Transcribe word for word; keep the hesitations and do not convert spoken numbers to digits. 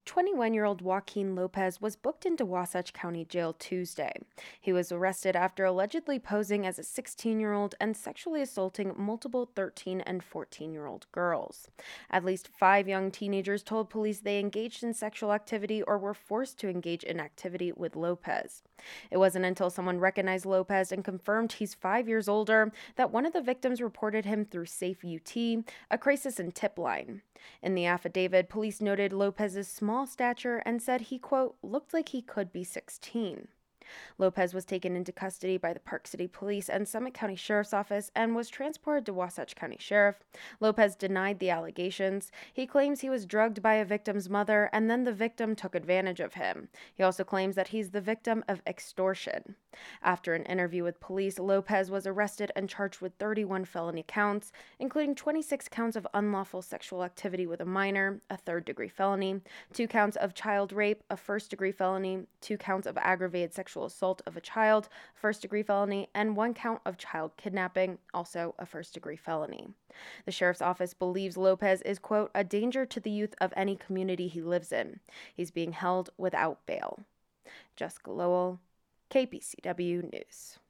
twenty-one-year-old Joaquin Lopez was booked into Wasatch County Jail Tuesday. He was arrested after allegedly posing as a sixteen-year-old and sexually assaulting multiple thirteen and fourteen-year-old girls. At least five young teenagers told police they engaged in sexual activity or were forced to engage in activity with Lopez. It wasn't until someone recognized Lopez and confirmed he's five years older that one of the victims reported him through Safe U T, a crisis and tip line. In the affidavit, police noted Lopez's small stature and said he, quote, looked like he could be sixteen. Lopez was taken into custody by the Park City Police and Summit County Sheriff's Office and was transported to Wasatch County Sheriff. Lopez denied the allegations. He claims he was drugged by a victim's mother and then the victim took advantage of him. He also claims that he's the victim of extortion. After an interview with police, Lopez was arrested and charged with thirty-one felony counts, including twenty-six counts of unlawful sexual activity with a minor, a third-degree felony, two counts of child rape, a first-degree felony, two counts of aggravated sexual assault of a child, first-degree felony, and one count of child kidnapping, also a first-degree felony. The sheriff's office believes Lopez is, quote, a danger to the youth of any community he lives in. He's being held without bail. Jessica Lowell, K P C W News.